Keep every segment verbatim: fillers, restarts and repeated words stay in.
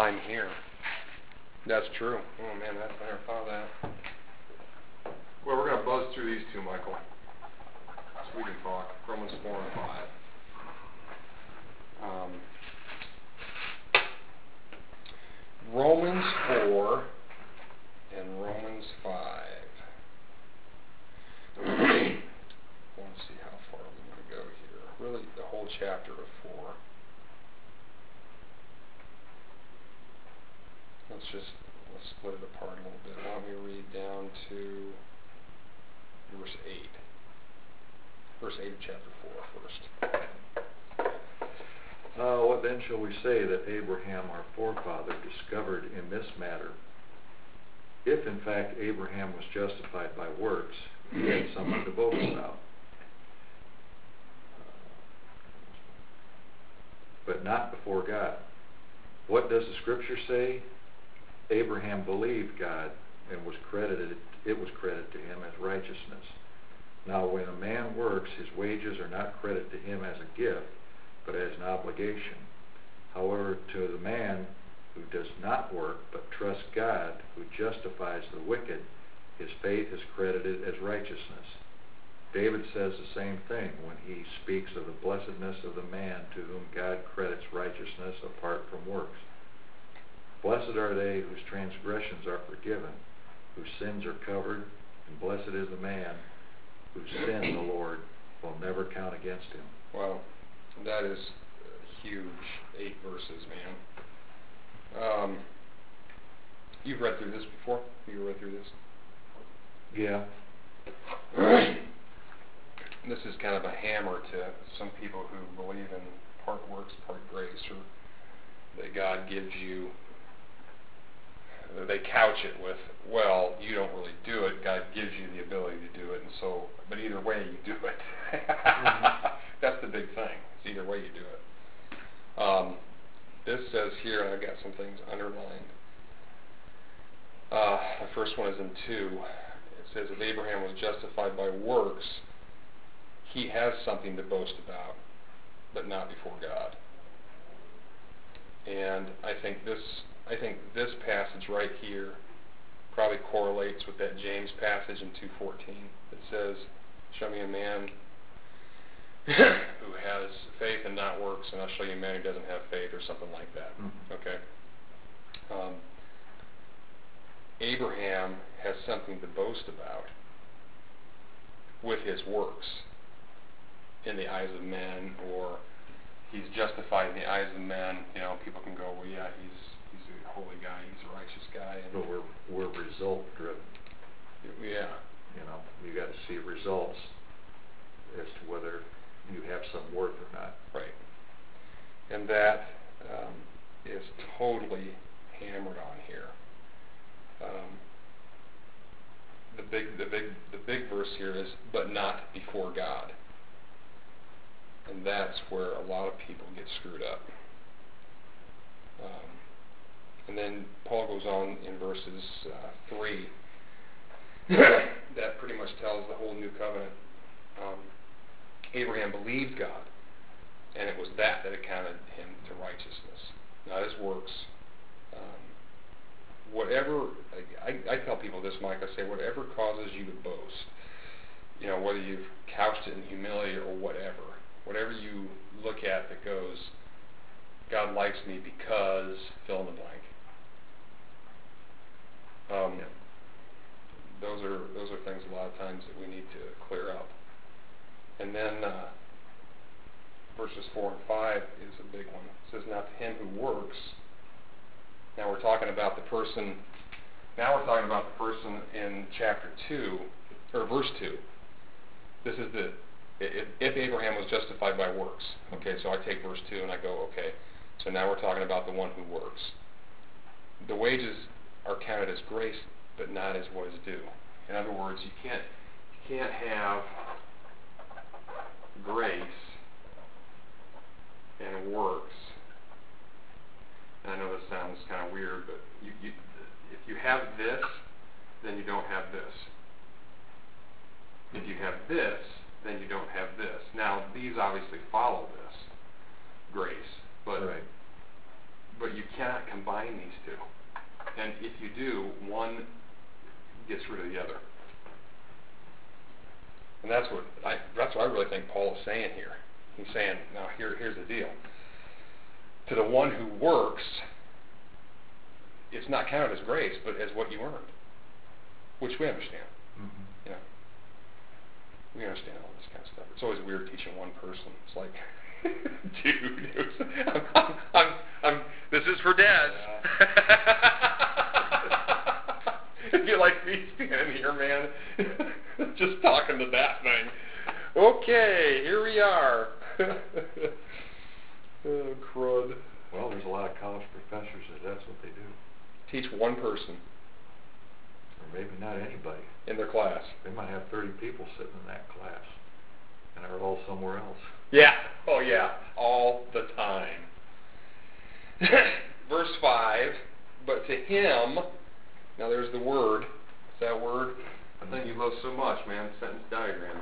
time here. That's true. Oh man, that's, I never thought of that. Well, we're going to buzz through these two, Michael, so we can talk. Romans four and five. Um, Romans four and Romans five. I want to see how far we're going to go here. Really, the whole chapter of four. Let's just let's split it apart a little bit. Why don't we read down to verse eight. Verse eight of chapter four first. Uh, what then shall we say that Abraham our forefather discovered in this matter? If in fact Abraham was justified by works, he had something to boast about. But not before God. What does the Scripture say? Abraham believed God, and was credited. It was credited to him as righteousness. Now, when a man works, his wages are not credited to him as a gift, but as an obligation. However, to the man who does not work, but trusts God, who justifies the wicked, his faith is credited as righteousness. David says the same thing when he speaks of the blessedness of the man to whom God credits righteousness apart from works. Blessed are they whose transgressions are forgiven, whose sins are covered, and blessed is the man whose sin the Lord will never count against him. Wow, that is huge. Eight verses, man. Um, you've read through this before? You read through this? Yeah. This is kind of a hammer to some people who believe in part works, part grace, or that God gives you. They couch it with, well, you don't really do it. God gives you the ability to do it, and so, but either way, you do it. Mm-hmm. That's the big thing. It's either way you do it. Um, this says here, and I've got some things underlined. Uh, the first one is in two. It says, if Abraham was justified by works, he has something to boast about, but not before God. And I think this, I think this passage right here probably correlates with that James passage in two fourteen that says, show me a man who has faith and not works, and I'll show you a man who doesn't have faith, or something like that. Mm-hmm. Okay? Um, Abraham has something to boast about with his works in the eyes of men, or he's justified in the eyes of men. You know, people can go, well, yeah, he's he's a holy guy, he's a righteous guy. And but we're we're result driven. Yeah. You know, you got to see results as to whether you have some worth or not. Right. And that um, is totally hammered on here. Um, the big, the big, the big verse here is, but not before God. And that's where a lot of people get screwed up. Um, and then Paul goes on in verses uh, three that pretty much tells the whole new covenant. Um, Abraham believed God, and it was that that accounted him to righteousness, not his works. Um, whatever, I, I tell people this, Mike, I say, whatever causes you to boast, you know, whether you've couched it in humility or whatever, whatever you look at that goes, God likes me because fill in the blank. Um, yeah. Those are those are things a lot of times that we need to clear up. And then uh, verses four and five is a big one. It says, now to him who works. Now we're talking about the person. Now we're talking about the person in chapter two, or verse two. This is the if, if Abraham was justified by works. Okay, so I take verse two and I go, okay. So now we're talking about the one who works. The wages are counted as grace, but not as what is due. In other words, you can't you can't have grace and works. And I know this sounds kind of weird, but you, you, if you have this, then you don't have this. If you have this, then you don't have this. Now, these obviously follow this grace, but right. but you cannot combine combine these two. And if you do, one gets rid of the other. And that's what I that's what I really think Paul is saying here. He's saying, now here here's the deal. To the one who works, it's not counted as grace, but as what you earned, which we understand. Mm-hmm. You know, we understand all this kind of stuff. It's always weird teaching one person. It's like, dude, it was, I'm, I'm, I'm, I'm, this is for dads. If you like me standing here, man, just talking to that thing. Okay, here we are. Oh, crud. Well, there's a lot of college professors that that's what they do. Teach one person. Or maybe not anybody. In their class. They might have thirty people sitting in that class, and they're all somewhere else. Yeah. Oh, yeah. All the time. Verse five, but to him, now there's the word. Is that word? I think you love so much, man. Sentence diagram.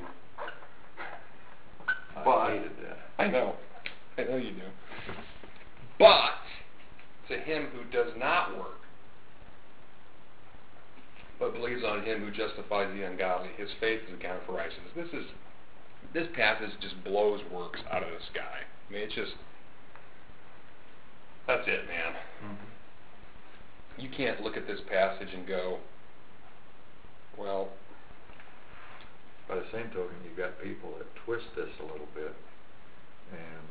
I But, hated that. I know. I know you do. But to him who does not work, but believes on him who justifies the ungodly, his faith is accounted for righteousness. This is this passage just blows works out of the sky. I mean, it's just that's it, man. Mm-hmm. You can't look at this passage and go, well. By the same token, you've got people that twist this a little bit and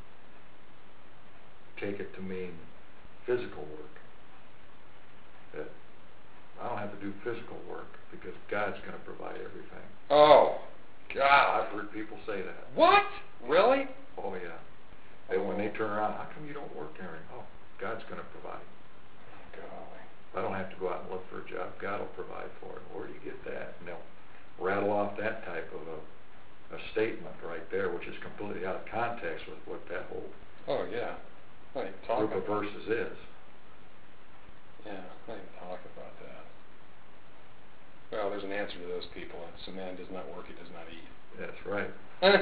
take it to mean physical work. That I don't have to do physical work because God's going to provide everything. Oh, God. I've heard people say that. What? Really? Oh, yeah. And when they turn around, how come you don't work and everything? Oh, God's going to provide. Golly. I don't have to go out and look for a job. God will provide for it. Where do you get that? And they'll rattle off that type of a, a statement right there, which is completely out of context with what that whole Oh, yeah. Not even talk group of about verses is. Yeah, not even talk about that. Well, there's an answer to those people. It's a man does not work, he does not eat. That's right.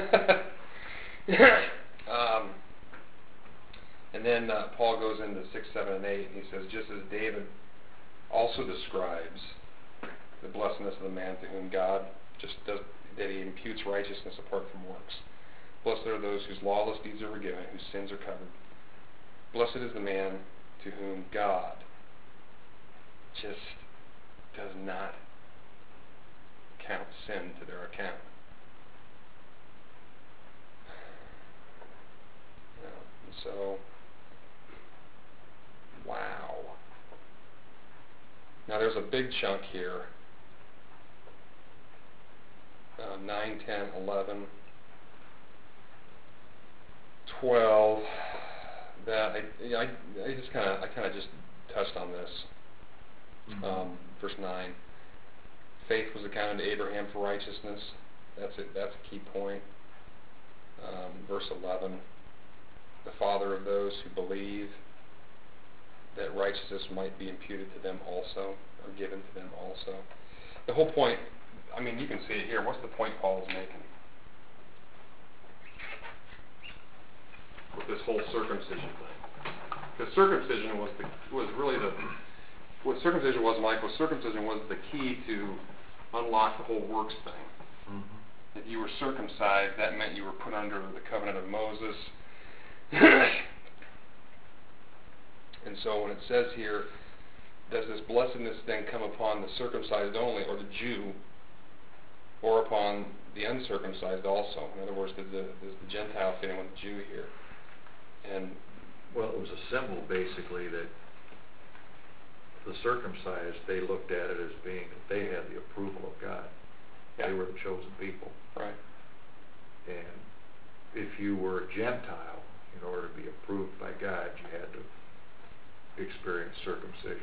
um, and then uh, Paul goes into six, seven, and eight, and he says, just as David also describes the blessedness of the man to whom God just does, that he imputes righteousness apart from works. Blessed are those whose lawless deeds are forgiven, whose sins are covered. Blessed is the man to whom God just does not count sin to their account. Yeah, so, wow. Now there's a big chunk here. Uh, nine, ten, eleven, twelve. That I, I, I just kind of, I kind of just touched on this. Mm-hmm. Um, verse nine. Faith was accounted to Abraham for righteousness. That's it. That's a key point. Um, verse eleven. The father of those who believe that righteousness might be imputed to them also, or given to them also. The whole point, I mean, you can see it here. What's the point Paul is making? With this whole circumcision thing. Because circumcision was the, was really the, what circumcision was, Michael, circumcision was the key to unlock the whole works thing. Mm-hmm. If you were circumcised, that meant you were put under the covenant of Moses. And so when it says here, does this blessedness then come upon the circumcised only, or the Jew, or upon the uncircumcised also? In other words, does the, does the Gentile fit in with the Jew here? And well, it was a symbol basically that the circumcised, they looked at it as being that they had the approval of God. Yeah. They were the chosen people. Right. And if you were a Gentile, in order to be approved by God, you had to experience circumcision.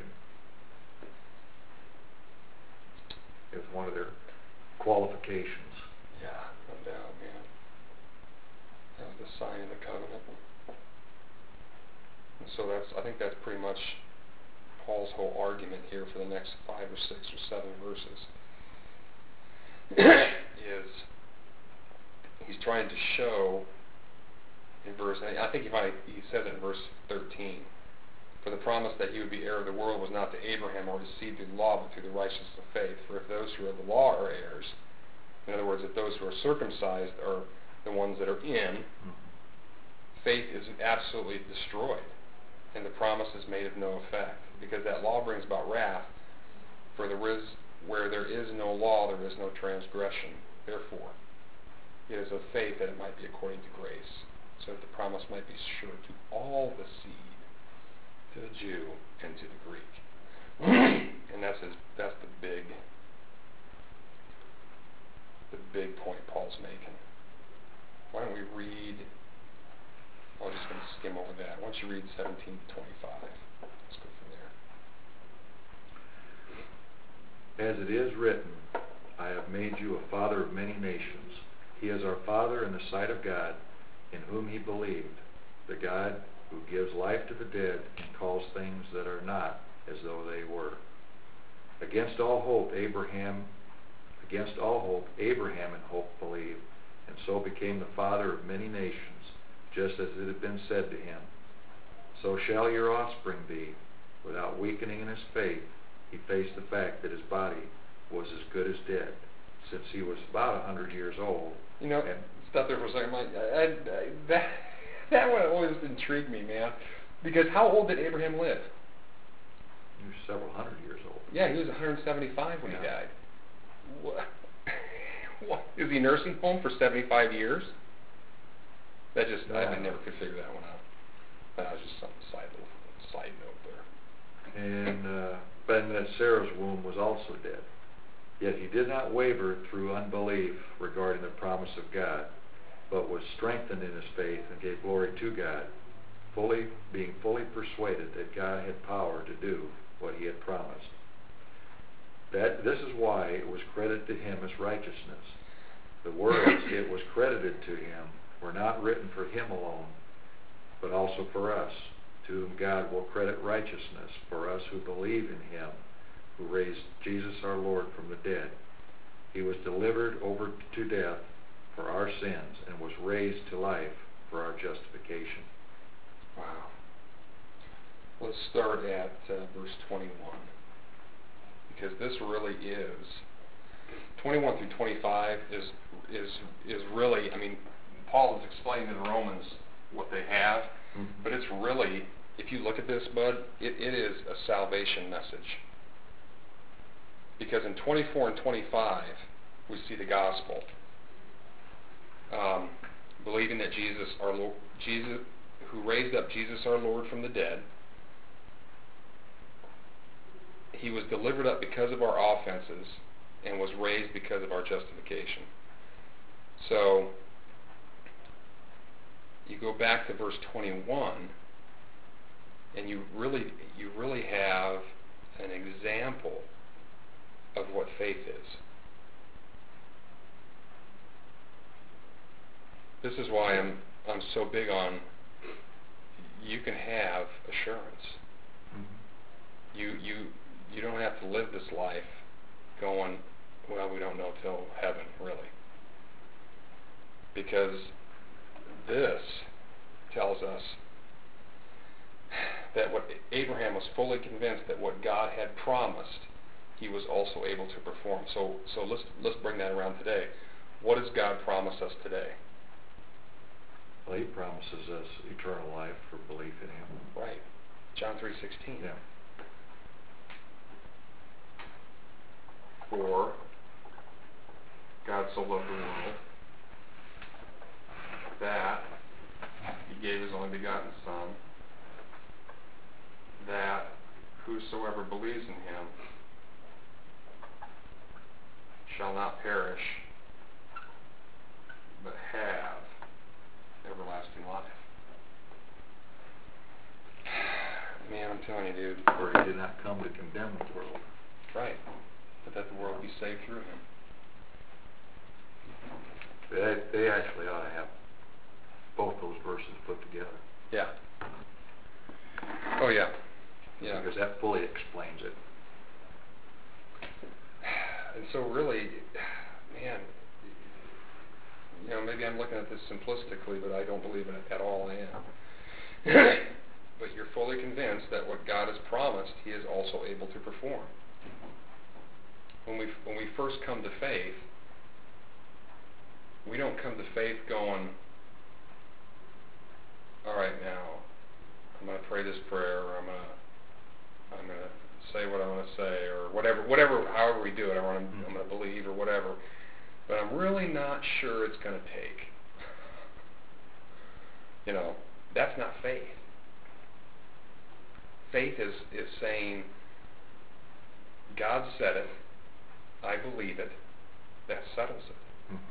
It was one of their qualifications. Yeah, no doubt, man. That was the sign of the covenant. And so that's, I think that's pretty much Paul's whole argument here for the next five or six or seven verses. is he's trying to show in verse, I think he, might, he says it in verse thirteen, For the promise that he would be heir of the world was not to Abraham or his seed through the law, but through the righteousness of faith. For if those who are the law are heirs, in other words, if those who are circumcised are the ones that are in, faith is absolutely destroyed, and the promise is made of no effect, because that law brings about wrath. For there is, where there is no law, there is no transgression. Therefore, it is of faith that it might be according to grace, so that the promise might be sure to all the seed, to the Jew and to the Greek. And that's his, that's the big, the big point Paul's making. Why don't we read? I'm just going to skim over that. Why don't you read seventeen to twenty-five? Let's go from there. As it is written, I have made you a father of many nations. He is our Father in the sight of God, in whom he believed, the God who gives life to the dead and calls things that are not as though they were. Against all hope, Abraham, against all hope, Abraham in hope believed, and so became the father of many nations, just as it had been said to him, so shall your offspring be. Without weakening in his faith, he faced the fact that his body was as good as dead, since he was about a hundred years old. You know, and stop there for a second, Mike. I, I, that, that one always intrigued me, man. Because how old did Abraham live? he was several hundred years old. Yeah, he was one hundred seventy-five when Yeah. he died. What? What? Is he nursing home for seventy-five years? That just, I, I never could figure that one out. That was just some side, little side note there. And uh, but that Sarah's womb was also dead. Yet he did not waver through unbelief regarding the promise of God, but was strengthened in his faith and gave glory to God, fully being fully persuaded that God had power to do what he had promised. That this is why it was credited to him as righteousness. The words "it was credited to him" were not written for him alone, but also for us, to whom God will credit righteousness, for us who believe in him, who raised Jesus our Lord from the dead. He was delivered over to death for our sins and was raised to life for our justification. Wow. Let's start at uh, verse twenty-one, because this really is, twenty-one through twenty-five is is is really, I mean, Paul is explaining to the Romans what they have, mm-hmm. but it's really, if you look at this, bud, it, it is a salvation message. Because in twenty-four and twenty-five, we see the gospel. Um, believing that Jesus, our Lord, Jesus, who raised up Jesus our Lord from the dead, he was delivered up because of our offenses and was raised because of our justification. So, you go back to verse twenty-one, and you really, you really have an example of what faith is. This is why I'm I'm so big on, you can have assurance. Mm-hmm. You you you don't have to live this life going, well, we don't know till heaven, really. Because this tells us that what Abraham was fully convinced that what God had promised, he was also able to perform. So so let's let's bring that around today. What does God promise us today? Well, he promises us eternal life for belief in him. Right. John three sixteen. Yeah. For God so loved the world that he gave his only begotten Son, that whosoever believes in him shall not perish, but have everlasting life. Man, I'm telling you, dude. For he did not come to condemn the world. Right. But that the world be saved through him. They, they actually ought to have both those verses put together. Yeah. Oh, yeah. Yeah. Because that fully explains it. And so really, man, you know, maybe I'm looking at this simplistically, but I don't believe it at all I am. but you're fully convinced that what God has promised, He is also able to perform. When we when we first come to faith, we don't come to faith going, all right, now I'm going to pray this prayer, or I'm going to I'm going to say what I want to say, or whatever, whatever, however we do it. I want to, I'm going to believe, or whatever. But I'm really not sure it's going to take. You know, that's not faith. Faith is, is saying, God said it, I believe it, that settles it. Mm-hmm.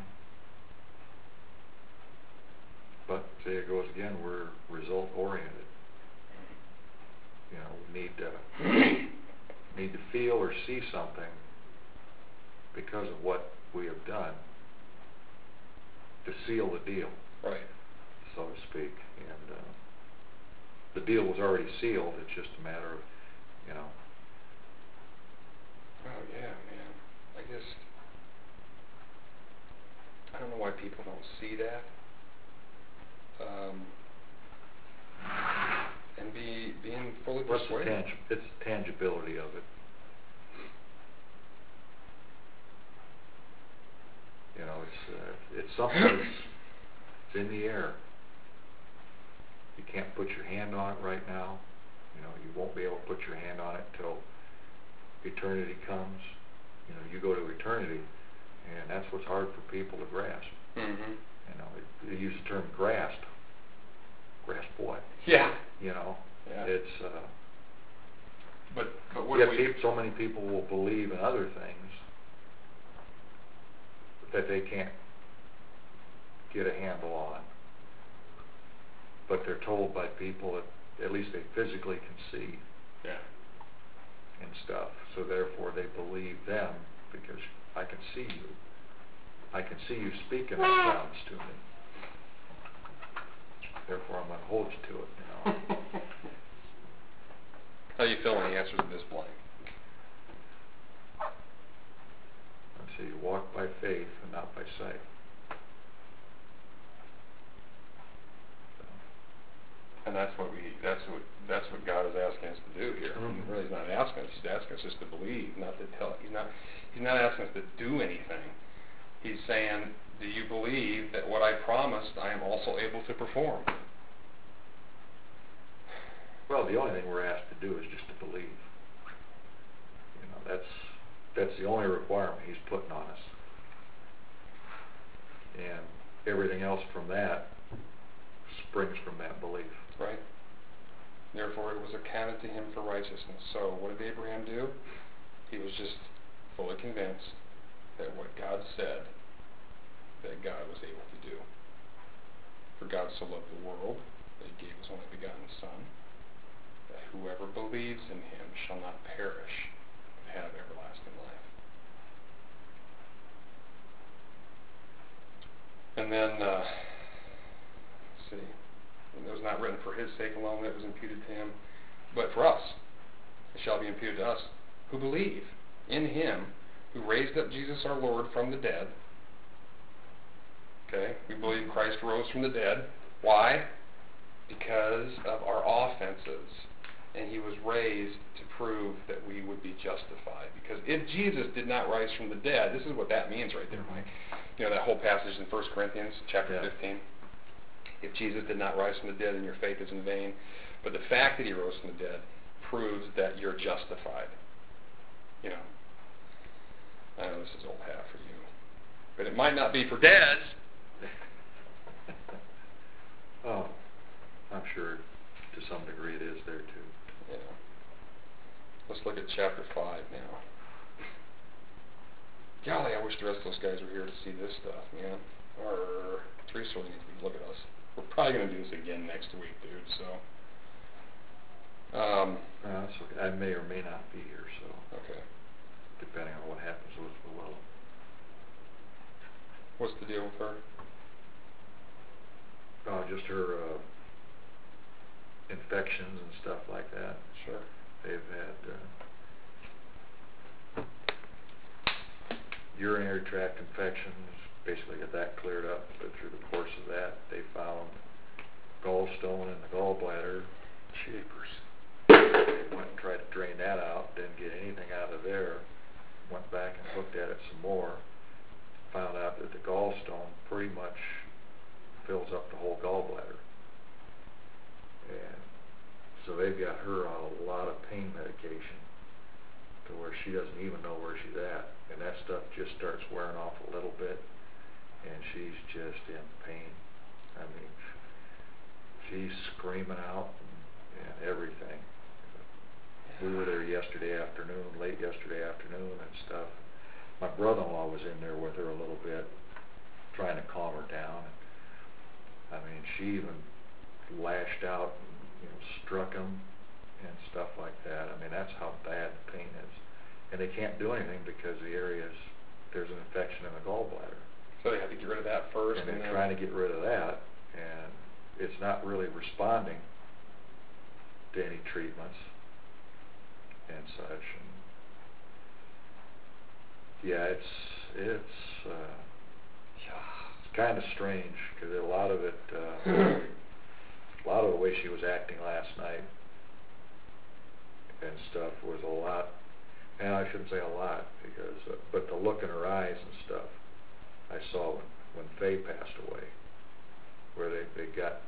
But, say it goes again, we're result-oriented. You know, we need to, need to feel or see something because of what we have done to seal the deal. Right. So to speak. And uh, the deal was already sealed. It's just a matter of, you know. Oh, yeah, man. I just, I don't know why people don't see that. Um, and be being fully What's persuaded. the tang- it's the tangibility of it. You know, it's uh, it's something that's it's in the air. You can't put your hand on it right now. You know, you won't be able to put your hand on it till eternity comes. You know, you go to eternity, and that's what's hard for people to grasp. Mm-hmm. You know, they, they use the term grasp. Grasp what? Yeah. You know, yeah. it's. Uh, but but what yet we? People, so many people will believe in other things that they can't get a handle on. But they're told by people that at least they physically can see. Yeah. And stuff. So therefore they believe them because I can see you. I can see you speaking in tongues to me. Therefore I'm going to hold you to it, you know. How do you feel when he answers this blank? And so you walk by faith and not by sight. And that's what we that's what that's what God is asking us to do here. Mm-hmm. Really, he's not asking us, he's asking us just to believe, not to tell. He's not he's not asking us to do anything. He's saying, do you believe that what I promised I am also able to perform? Well, the only thing we're asked to do is just to believe. You know, that's that's the only requirement he's putting on us. And everything else from that springs from that belief. Right. Therefore it was accounted to him for righteousness. So what did Abraham do? He was just fully convinced that what God said, that God was able to do. For God so loved the world that he gave his only begotten Son, that whoever believes in him shall not perish, but have everlasting life. And then, uh, let's see, and it was not written for his sake alone that it was imputed to him, but for us. It shall be imputed to us who believe in him who raised up Jesus our Lord from the dead. Okay, we believe Christ rose from the dead. Why? Because of our offenses. And he was raised to prove that we would be justified. Because if Jesus did not rise from the dead, this is what that means right there, Mike. You know, that whole passage in First Corinthians chapter yeah. fifteen. If Jesus did not rise from the dead, then your faith is in vain. But the fact that he rose from the dead proves that you're justified. You know, I know this is old hat for you, but it might not be for dads. Oh, I'm sure to some degree it is there too. Yeah. Let's look at chapter five now. Golly, I wish the rest of those guys were here to see this stuff, man. Or Teresa really needs to look at us. We're probably going to do this again next week, dude, so. Um, uh, that's okay. I may or may not be here, so. Okay. Depending on what happens with Llewellyn. What's the deal with her? Uh, just her uh, infections and stuff like that. Sure. They've had uh, urinary tract infections, basically got that cleared up, but through the course of that, they found gallstone in the gallbladder, Jeepers. Went and tried to drain that out, didn't get anything out of there. Went back and looked at it some more. Found out that the gallstone pretty much fills up the whole gallbladder. And so they've got her on a lot of pain medication to where she doesn't even know where she's at. And that stuff just starts wearing off a little bit, and she's just in pain. I mean, she's screaming out and, and everything. We were there yesterday afternoon, late yesterday afternoon and stuff. My brother-in-law was in there with her a little bit, trying to calm her down. I mean, she even lashed out and, you know, struck him and stuff like that. I mean, that's how bad the pain is. And they can't do anything because the areas, there's an infection in the gallbladder. So they have to get rid of that first. And and they're then trying to get rid of that, and it's not really responding to any treatments and such. And yeah, it's it's uh, it's kind of strange because a lot of it, uh, a lot of the way she was acting last night and stuff was a lot. And I shouldn't say a lot because, uh, but the look in her eyes and stuff, I saw when when Faye passed away, where they they got.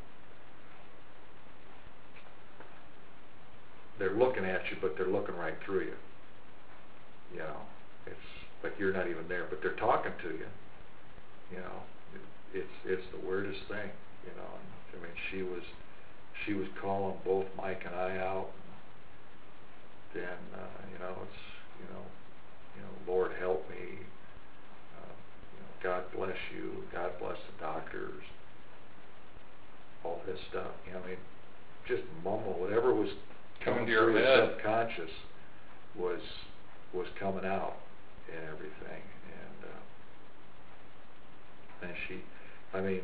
They're looking at you, but they're looking right through you. You know, it's like you're not even there, but they're talking to you. You know, it, it's it's the weirdest thing. You know, I mean, she was she was calling both Mike and I out. Then uh, you know, it's you know, you know, Lord help me. Uh, you know, God bless you. God bless the doctors. All this stuff. You know, I mean, just mumble whatever was coming to through your your head. subconscious was was coming out and everything, and uh, and she, I mean,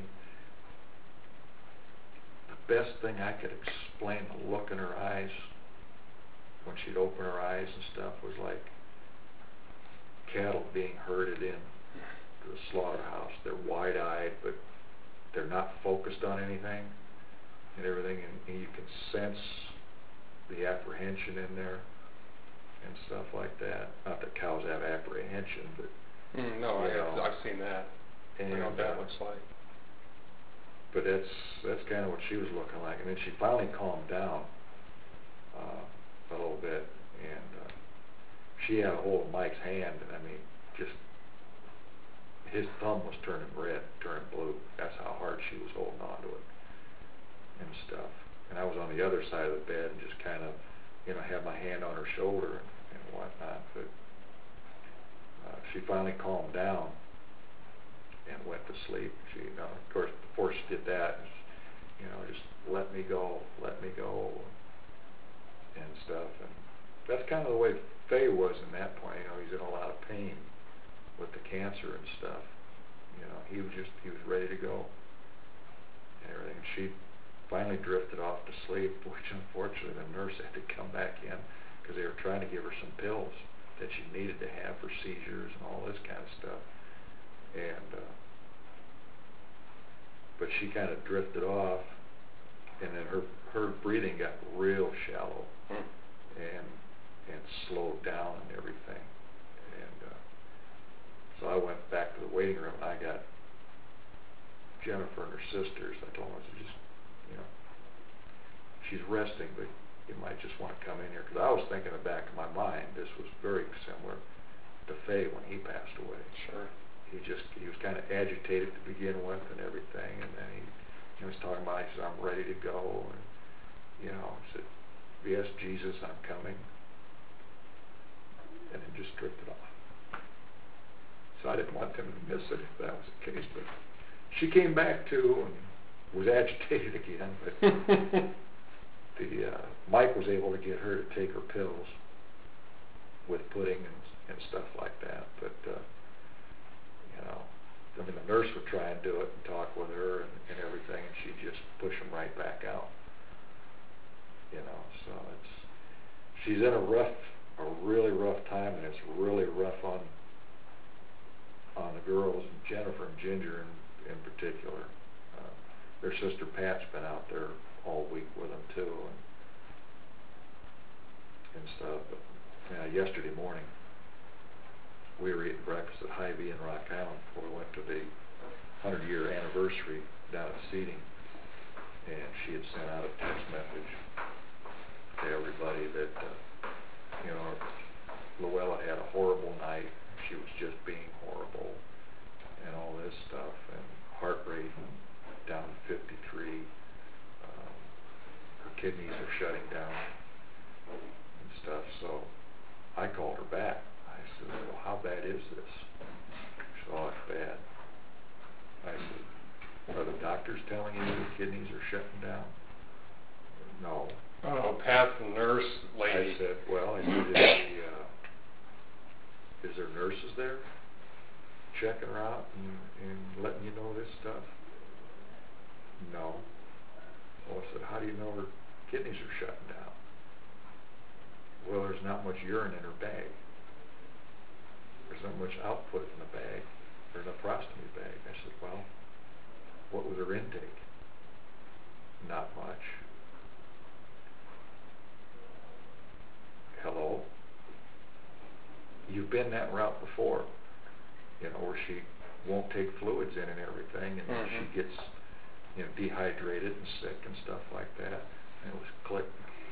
the best thing I could explain the look in her eyes when she'd open her eyes and stuff was like cattle being herded in to the slaughterhouse. They're wide-eyed, but they're not focused on anything and everything, and, and you can sense the apprehension in there and stuff like that. Not that cows have apprehension, but Mm, no, I you have, know, I've seen that. and, I know what that uh, looks like. But that's that's kind of what she was looking like. And then she finally calmed down uh, a little bit, and uh, she had a hold of Mike's hand, and I mean, just his thumb was turning red, turning blue. That's how hard she was holding on to it and stuff. And I was on the other side of the bed and just kind of, you know, had my hand on her shoulder and, and whatnot. But uh, she finally calmed down and went to sleep. She, you know, of course, before she did that, you know, just let me go, let me go, and stuff. And that's kind of the way Faye was in that point. You know, he's in a lot of pain with the cancer and stuff. You know, he was just, he was ready to go and everything. And she finally drifted off to sleep, which unfortunately the nurse had to come back in because they were trying to give her some pills that she needed to have for seizures and all this kind of stuff. And uh, but she kind of drifted off, and then her her breathing got real shallow Mm. and and slowed down and everything. And uh, so I went back to the waiting room, and I got Jennifer and her sisters. I told them, I said, just, you know, she's resting, but you might just want to come in here. Because I was thinking in the back of my mind, this was very similar to Faye when he passed away. Sure. He just, he was kind of agitated to begin with and everything, and then he, he was talking about, he said, I'm ready to go, and, you know, he said, yes, Jesus, I'm coming, and then just drifted off. So I didn't want them to miss it if that was the case, but she came back too and was agitated again, but the uh, Mike was able to get her to take her pills with pudding and, and stuff like that, but uh, you know, I mean, the nurse would try and do it and talk with her and, and everything, and she'd just push them right back out. You know, so it's, she's in a rough, a really rough time, and it's really rough on, on the girls, Jennifer and Ginger in, in particular. Uh, their sister Pat's been out there all week with them too, and and stuff, but, uh, yesterday morning, we were eating breakfast at Hy-Vee in Rock Island before we went to the hundred-year anniversary down at Seating, and she had sent out a text message to everybody that, uh, you know, Luella had a horrible night. She was just being horrible, and all this stuff, and heart rate down to fifty-three. Um, her kidneys are shutting down and stuff. So I called her back. I said, "Well, how bad is this?" She said, "Oh, it's bad." I said, "Are the doctors telling you the kidneys are shutting down?" "No." Oh, Pat, the nurse lady. I said, "Well," I said, "is, the, uh, is there nurses there checking her out and, and letting you know this stuff?" "No." Well, I said, "How do you know her kidneys are shutting down?" "Well, there's not much urine in her bag. There's not much output in the bag, or in the nephrostomy bag." I said, "Well, what was her intake?" "Not much." Hello? You've been that route before, you know, where she won't take fluids in and everything, and Mhm. she gets, you know, dehydrated and sick and stuff like that. And it was click.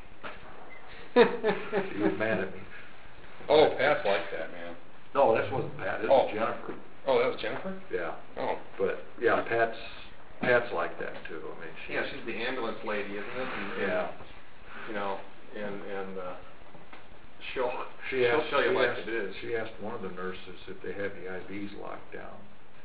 She was mad at me. Oh, Pat's like that, man. No, this wasn't Pat. This Oh. was Jennifer. Oh, that was Jennifer? Yeah. Oh. But yeah, Pat's Pat's like that too. I mean, she. Yeah, she's the ambulance lady, isn't it? And, and, Yeah. You know, and and uh, she'll She she'll asked, tell you she like asked, it is. she asked one of the nurses if they had the I Vs locked down.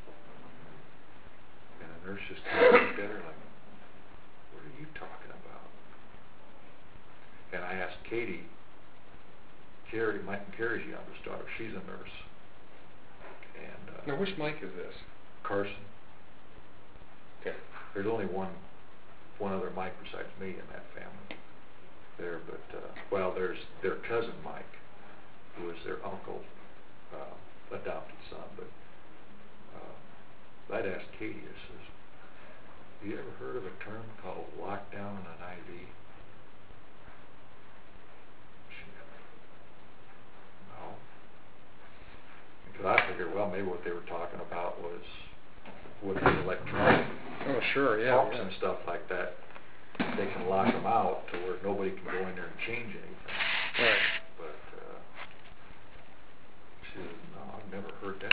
And the nurse just kind of looked at her like, "What are you talking about?" And I asked Katie, Carrie, Mike and Carrie's youngest daughter, she's a nurse. And uh, Now, which Mike is this? Carson. Okay. There's only one one other Mike besides me in that family there, but uh, well, there's their cousin Mike, who is their uncle, uh, adopted son. But uh, I'd asked Katie, I says, "Have you ever heard of a term called lockdown on an I V?" She no. Because I figured, well, maybe what they were talking about was with the electronic Oh, sure, yeah. pumps yeah. and stuff like that, they can lock them out to where nobody can go in there and change anything. Right. But uh, she said, "No, I've never heard that